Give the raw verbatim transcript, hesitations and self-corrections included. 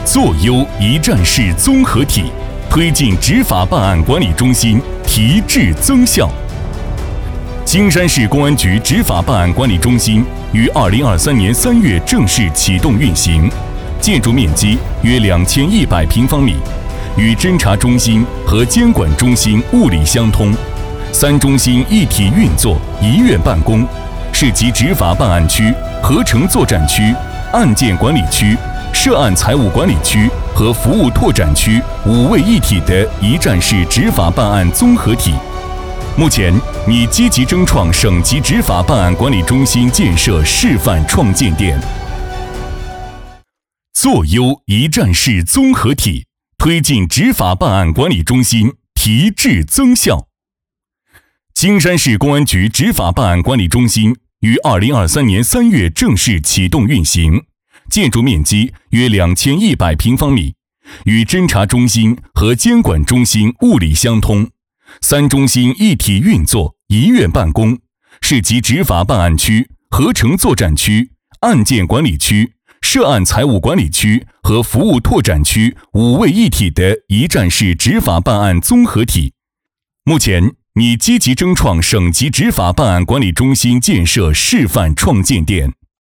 做优一站式综合体，推进执法办案管理中心提质增效。金山市公安局执法办案管理中心于二零二三年三月正式启动运行，建筑面积约两千一百平方米，与侦查中心和监管中心物理相通，三中心一体运作，一院办公，是集执法办案区、合成作战区、案件管理区、涉案财务管理区和服务拓展区五位一体的一站式执法办案综合体。目前，拟积极争创省级执法办案管理中心建设示范创建店。做优一站式综合体，推进执法办案管理中心提质增效。金山市公安局执法办案管理中心于二零二三年三月正式启动运行，建筑面积约两千一百平方米，与侦查中心和监管中心物理相通，三中心一体运作，一院办公，是集执法办案区、合成作战区、案件管理区、涉案财务管理区和服务拓展区五位一体的一站式执法办案综合体。目前，拟积极争创省级执法办案管理中心建设示范创建店。